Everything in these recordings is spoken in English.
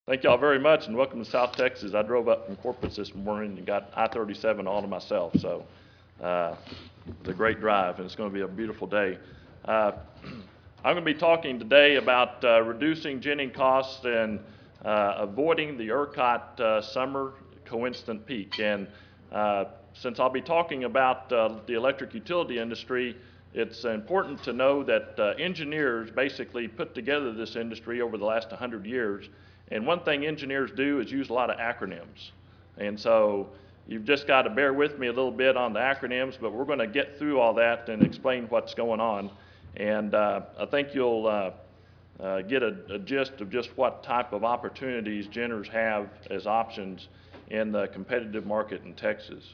Thank y'all very much and welcome to South Texas. I drove up from Corpus this morning and got I-37 all to myself, so it's a great drive and it's going to be a beautiful day. I'm going to be talking today about reducing ginning costs and avoiding the ERCOT summer coincident peak. And since I'll be talking about the electric utility industry, it's important to know that engineers basically put together this industry over the last 100 years. And one thing engineers do is use a lot of acronyms. And so you've just got to bear with me a little bit on the acronyms, but we're going to get through all that and explain what's going on. And I think you'll get a gist of just what type of opportunities ginners have as options in the competitive market in Texas.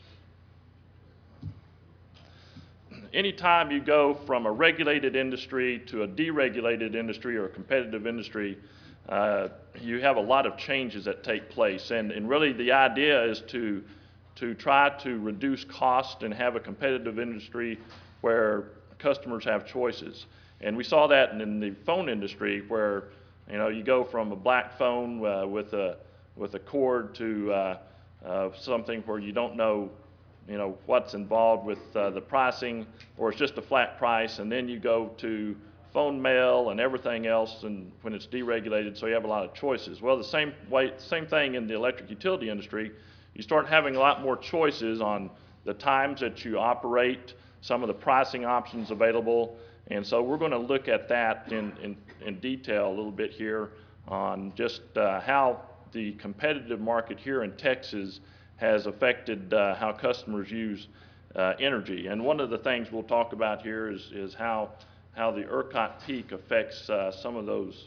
Anytime you go from a regulated industry to a deregulated industry or a competitive industry, you have a lot of changes that take place. And really the idea is to try to reduce cost and have a competitive industry where customers have choices. And we saw that in the phone industry where, you know, you go from a black phone with a cord to something where you don't know, you know, what's involved with the pricing, or it's just a flat price, and then you go to phone mail and everything else, and when it's deregulated, so you have a lot of choices. Well, the same thing in the electric utility industry. You start having a lot more choices on the times that you operate, some of the pricing options available, and so we're going to look at that in detail a little bit here on just how the competitive market here in Texas has affected how customers use energy. And one of the things we'll talk about here is how the ERCOT peak affects some of those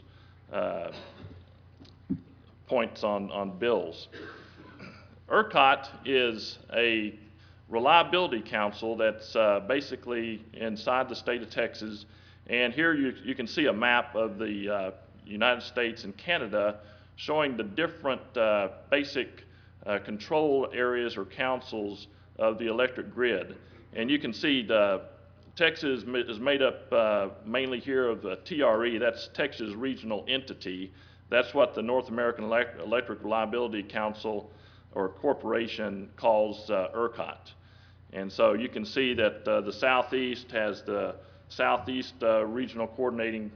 points on bills. ERCOT is a reliability council that's basically inside the state of Texas. And here you can see a map of the United States and Canada showing the different basic control areas or councils of the electric grid. And you can see Texas is made up mainly here of TRE, that's Texas Regional Entity. That's what the North American Electric Reliability Council or Corporation calls ERCOT. And so you can see that the Southeast has the Southeast Regional Coordinating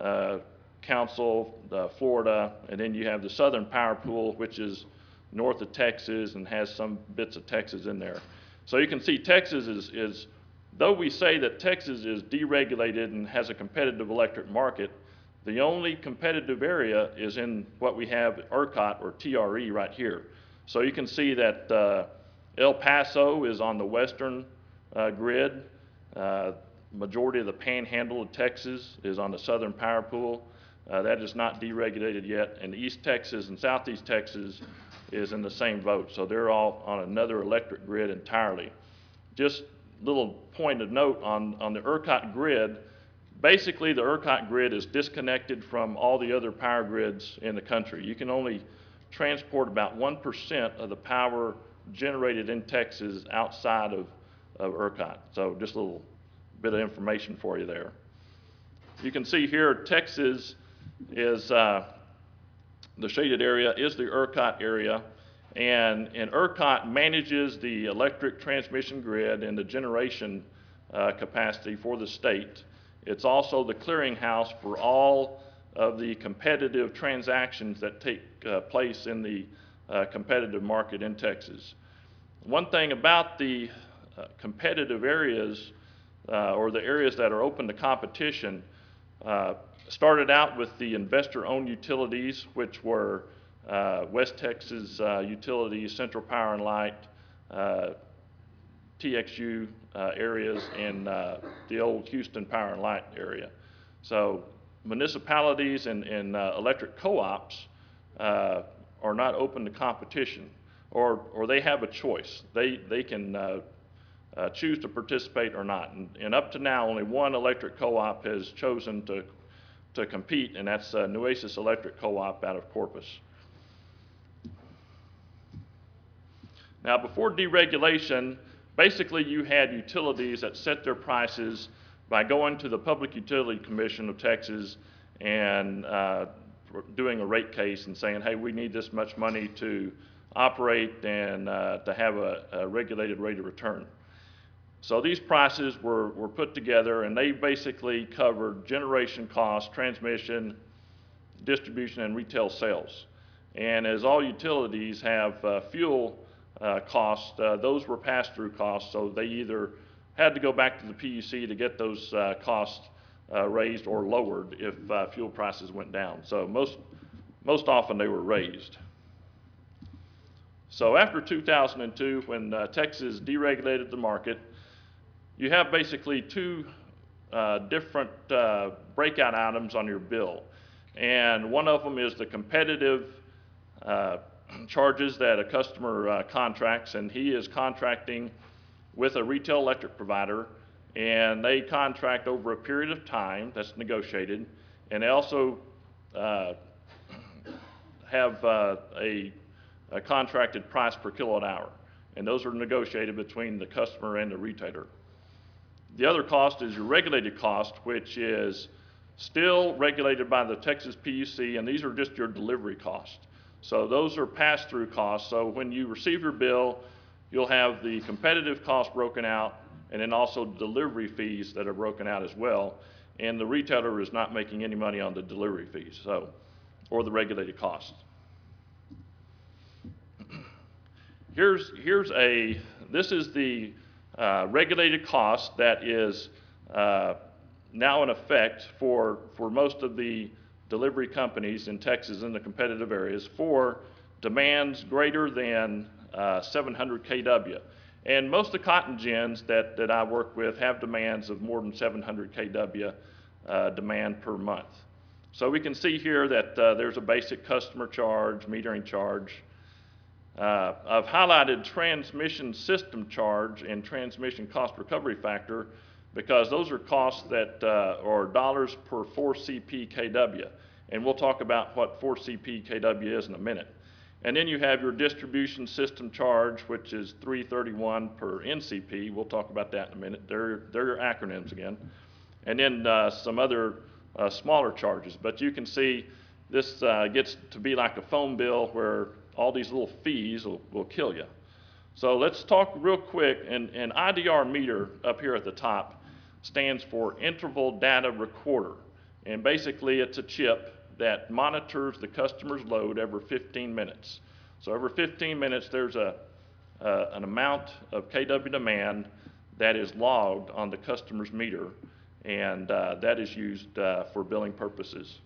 Council, Florida, and then you have the Southern Power Pool, which is north of Texas and has some bits of Texas in there. So you can see Texas is though we say that Texas is deregulated and has a competitive electric market, the only competitive area is in what we have ERCOT or TRE right here. So you can see that El Paso is on the western grid. Majority of the panhandle of Texas is on the Southern Power Pool. That is not deregulated yet. And East Texas and Southeast Texas is in the same boat. So they're all on another electric grid entirely. Just little point of note on the ERCOT grid, basically the ERCOT grid is disconnected from all the other power grids in the country. You can only transport about 1% of the power generated in Texas outside of ERCOT. So just a little bit of information for you there. You can see here Texas is the shaded area is the ERCOT area, and ERCOT manages the electric transmission grid and the generation capacity for the state. It's also the clearinghouse for all of the competitive transactions that take place in the competitive market in Texas. One thing about the competitive areas or the areas that are open to competition started out with the investor-owned utilities, which were West Texas Utilities, Central Power and Light, TXU areas, and the old Houston Power and Light area. So municipalities and electric co-ops are not open to competition, or they have a choice. They can choose to participate or not. And up to now, only one electric co-op has chosen to compete, and that's Nueces Electric Co-op out of Corpus. Now, before deregulation, basically you had utilities that set their prices by going to the Public Utility Commission of Texas and doing a rate case and saying, hey, we need this much money to operate and to have a regulated rate of return. So these prices were put together, and they basically covered generation costs, transmission, distribution, and retail sales. And as all utilities have fuel costs, those were pass-through costs, so they either had to go back to the PUC to get those costs raised or lowered if fuel prices went down. So most often they were raised. So after 2002, when Texas deregulated the market, you have basically two different breakout items on your bill. And one of them is the competitive charges that a customer contracts, and he is contracting with a retail electric provider, and they contract over a period of time that's negotiated, and they also have a contracted price per kilowatt hour, and those are negotiated between the customer and the retailer. The other cost is your regulated cost, which is still regulated by the Texas PUC, and these are just your delivery costs. So those are pass-through costs. So when you receive your bill, you'll have the competitive cost broken out, and then also delivery fees that are broken out as well. And the retailer is not making any money on the delivery fees, or the regulated costs. This is the regulated cost that is now in effect for most of the delivery companies in Texas in the competitive areas for demands greater than 700 kW. And most of the cotton gins that I work with have demands of more than 700 kW demand per month. So we can see here that there's a basic customer charge, metering charge. I've highlighted transmission system charge and transmission cost recovery factor because those are costs that are dollars per 4CP kW. And we'll talk about what 4CP kW is in a minute. And then you have your distribution system charge, which is $3.31 per NCP. We'll talk about that in a minute. They're your acronyms again. And then some other smaller charges. But you can see this gets to be like a phone bill where all these little fees will kill you. So let's talk real quick. And IDR meter up here at the top stands for interval data recorder. And basically it's a chip that monitors the customer's load every 15 minutes. So every 15 minutes there's an amount of kW demand that is logged on the customer's meter, and that is used for billing purposes.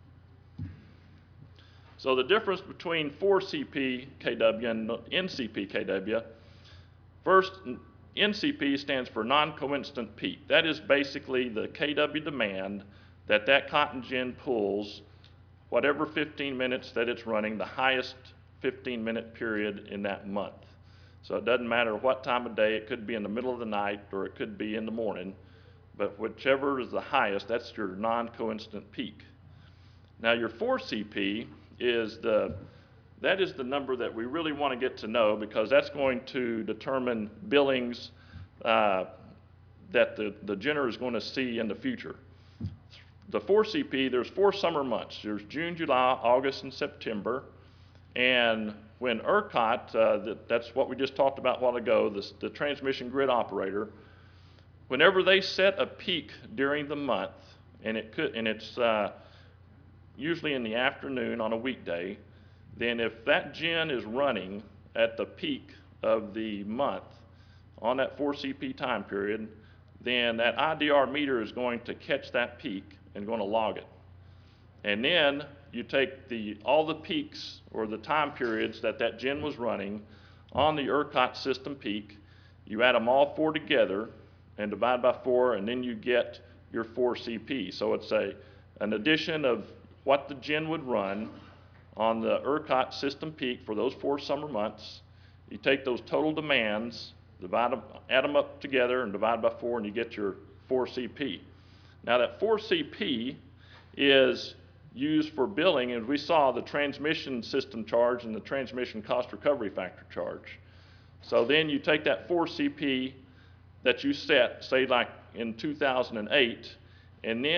So the difference between 4CP kW and NCP kW, first, NCP stands for non-coincident peak. That is basically the kW demand that cotton gin pulls whatever 15 minutes that it's running, the highest 15-minute period in that month. So it doesn't matter what time of day, it could be in the middle of the night or it could be in the morning, but whichever is the highest, that's your non-coincident peak. Now your 4CP is the number that we really want to get to know, because that's going to determine billings that the generator is going to see in the future. The 4CP, there's 4 summer months. There's June, July, August, and September. And when ERCOT, that's what we just talked about a while ago, the transmission grid operator, whenever they set a peak during the month, and it's usually in the afternoon on a weekday, then if that gen is running at the peak of the month on that 4CP time period, then that IDR meter is going to catch that peak and going to log it. And then you take all the peaks or the time periods that gen was running on the ERCOT system peak, you add them all 4 together and divide by 4, and then you get your 4CP. So it's an addition of what the gen would run on the ERCOT system peak for those 4 summer months. You take those total demands, add them up together and divide by 4, and you get your 4CP. Now that 4CP is used for billing, and we saw the transmission system charge and the transmission cost recovery factor charge. So then you take that 4CP that you set, say like in 2008, and then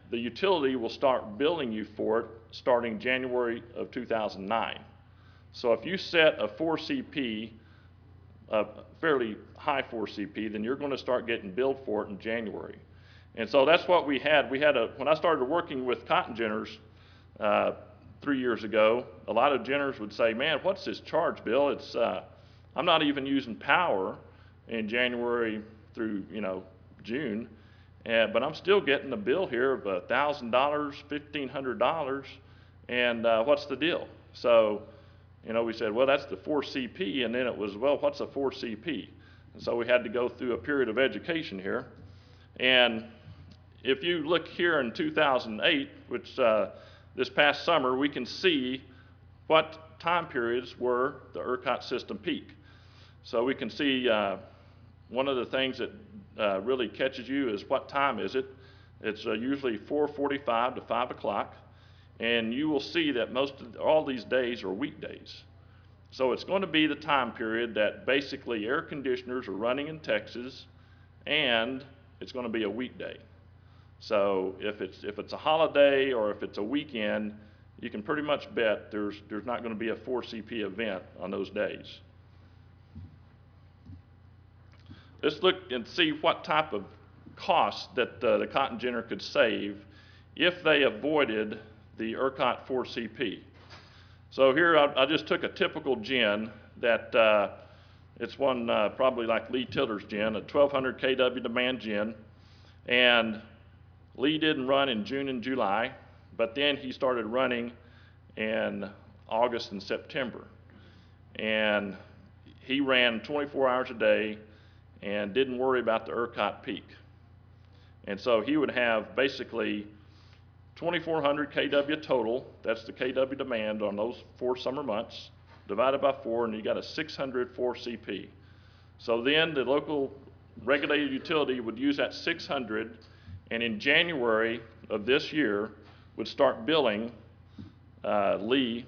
the utility will start billing you for it starting January of 2009. So if you set a 4CP, a fairly high 4CP, then you're going to start getting billed for it in January. And so that's what we had. When I started working with cotton ginners 3 years ago, a lot of ginners would say, man, what's this charge bill? I'm not even using power in January through, June, but I'm still getting a bill here of $1,000, $1,500, and what's the deal? So, we said, well, that's the 4CP, and then it was, well, what's a 4CP? And so we had to go through a period of education here. And if you look here in 2008, which this past summer, we can see what time periods were the ERCOT system peak. So we can see one of the things that really catches you is what time is it. It's usually 4:45 to 5 o'clock. And you will see that all these days are weekdays. So it's going to be the time period that basically air conditioners are running in Texas, and it's going to be a weekday. So if it's a holiday or if it's a weekend, you can pretty much bet there's not going to be a 4CP event on those days. Let's look and see what type of costs that the cotton ginner could save if they avoided the ERCOT 4CP. So here I just took a typical gin that it's one probably like Lee Tiller's gin, a 1200 kW demand gin, and Lee didn't run in June and July, but then he started running in August and September, and he ran 24 hours a day and didn't worry about the ERCOT peak. And so he would have basically 2,400 kW total, that's the kW demand on those 4 summer months, divided by 4, and you got a 600 4CP. So then the local regulated utility would use that 600, and in January of this year would start billing Lee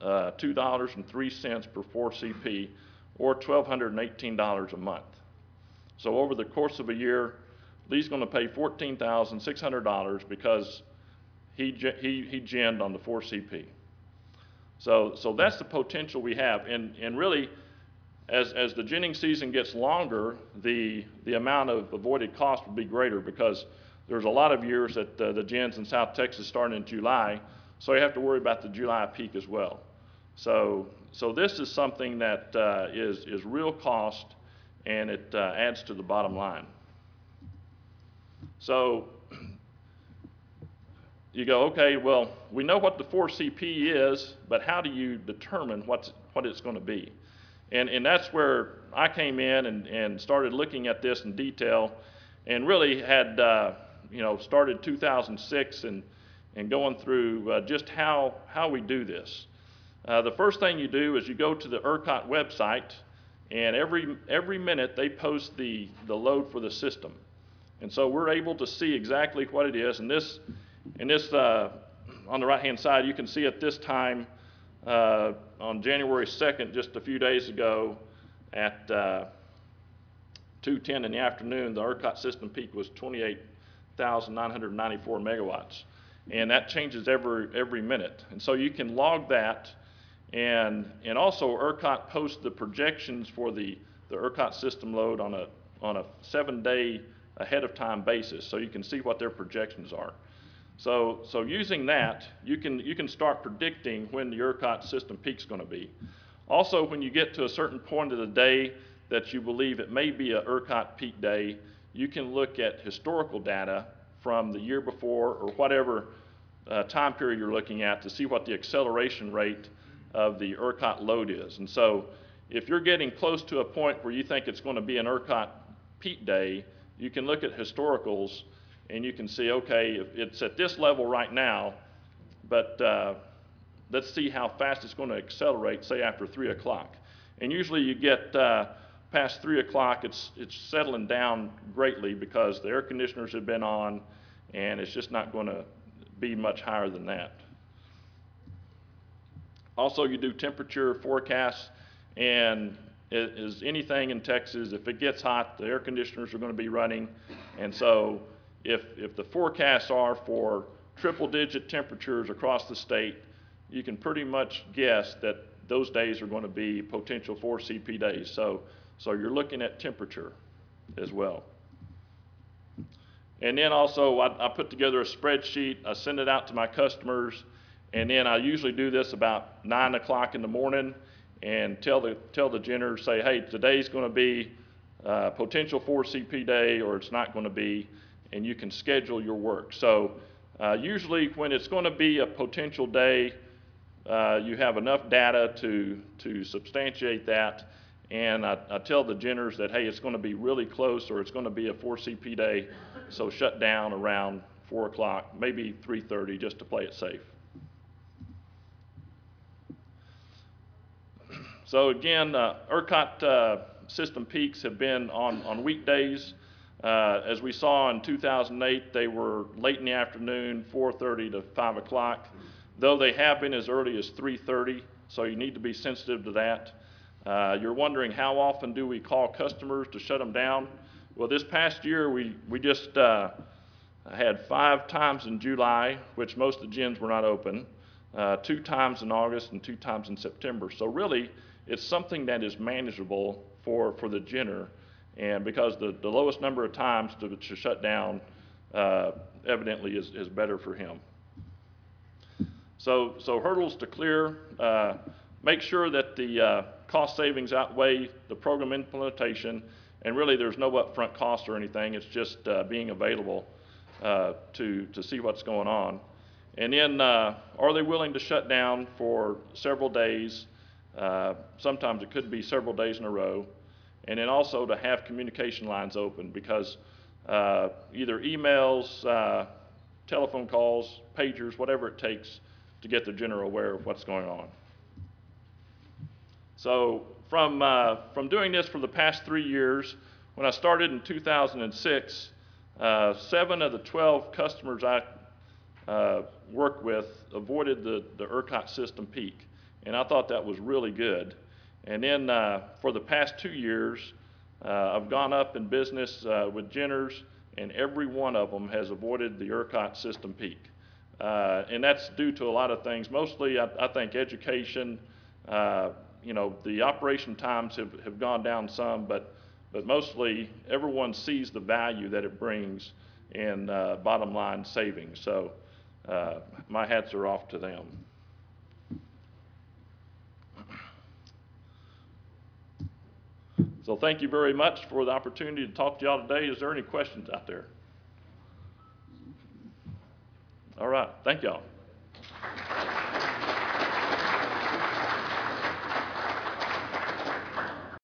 $2.03 per 4CP, or $1,218 a month. So over the course of a year, Lee's going to pay $14,600 because he ginned on the 4CP. So that's the potential we have, and really, as the ginning season gets longer, the amount of avoided cost will be greater, because there's a lot of years that the gins in South Texas start in July, so you have to worry about the July peak as well. So this is something that is real cost, and it adds to the bottom line. So you go, okay, well, we know what the 4CP is, but how do you determine what it's going to be? And that's where I came in and started looking at this in detail, and really had started 2006 and going through just how we do this. The first thing you do is you go to the ERCOT website, and every minute they post the load for the system. And so we're able to see exactly what it is. And this on the right-hand side, you can see at this time on January 2nd, just a few days ago, at 2:10 in the afternoon, the ERCOT system peak was 28,994 megawatts. And that changes every minute. And so you can log that, and also ERCOT posts the projections for the ERCOT system load on a 7-day ahead of time basis, so you can see what their projections are. So using that, you can start predicting when the ERCOT system peak's going to be. Also, when you get to a certain point of the day that you believe it may be a ERCOT peak day, you can look at historical data from the year before, or whatever time period you're looking at, to see what the acceleration rate of the ERCOT load is. And so if you're getting close to a point where you think it's going to be an ERCOT peak day, you can look at historicals, and you can see, okay, it's at this level right now, but let's see how fast it's going to accelerate, say after 3 o'clock. And usually you get past 3 o'clock, it's settling down greatly, because the air conditioners have been on, and it's just not going to be much higher than that. Also, you do temperature forecasts, and is anything in Texas, if it gets hot, the air conditioners are going to be running. And so if the forecasts are for triple-digit temperatures across the state, you can pretty much guess that those days are going to be potential 4CP days. So you're looking at temperature as well. And then also, I put together a spreadsheet. I send it out to my customers, and then I usually do this about 9 o'clock in the morning, and tell the Jenners, say, hey, today's going to be potential 4CP day, or it's not going to be, and you can schedule your work. So usually when it's going to be a potential day, you have enough data to substantiate that, and I tell the Jenners that, hey, it's going to be really close, or it's going to be a 4CP day, so shut down around 4 o'clock, maybe 3:30, just to play it safe. So again, ERCOT system peaks have been on weekdays. As we saw in 2008, they were late in the afternoon, 4:30 to 5 o'clock, though they have been as early as 3:30, so you need to be sensitive to that. You're wondering, how often do we call customers to shut them down? Well, this past year, we just had 5 times in July, which most of the gyms were not open, 2 times in August, and 2 times in September. So really, it's something that is manageable for the Jenner, and because the lowest number of times to shut down evidently is better for him. So hurdles to clear: make sure that the cost savings outweigh the program implementation, and really there's no upfront cost or anything. It's just being available to see what's going on. And then, are they willing to shut down for several days? Sometimes it could be several days in a row. And then also to have communication lines open, because either emails, telephone calls, pagers, whatever it takes to get the Jenner aware of what's going on. So from doing this for the past 3 years, when I started in 2006, 7 of the 12 customers I worked with avoided the ERCOT system peak, and I thought that was really good. And then for the past 2 years, I've gone up in business with Jenners, and every one of them has avoided the ERCOT system peak. And that's due to a lot of things. Mostly, I think education. You know, the operation times have gone down some, but mostly everyone sees the value that it brings in bottom line savings. So my hats are off to them. So thank you very much for the opportunity to talk to y'all today. Is there any questions out there? All right, thank y'all.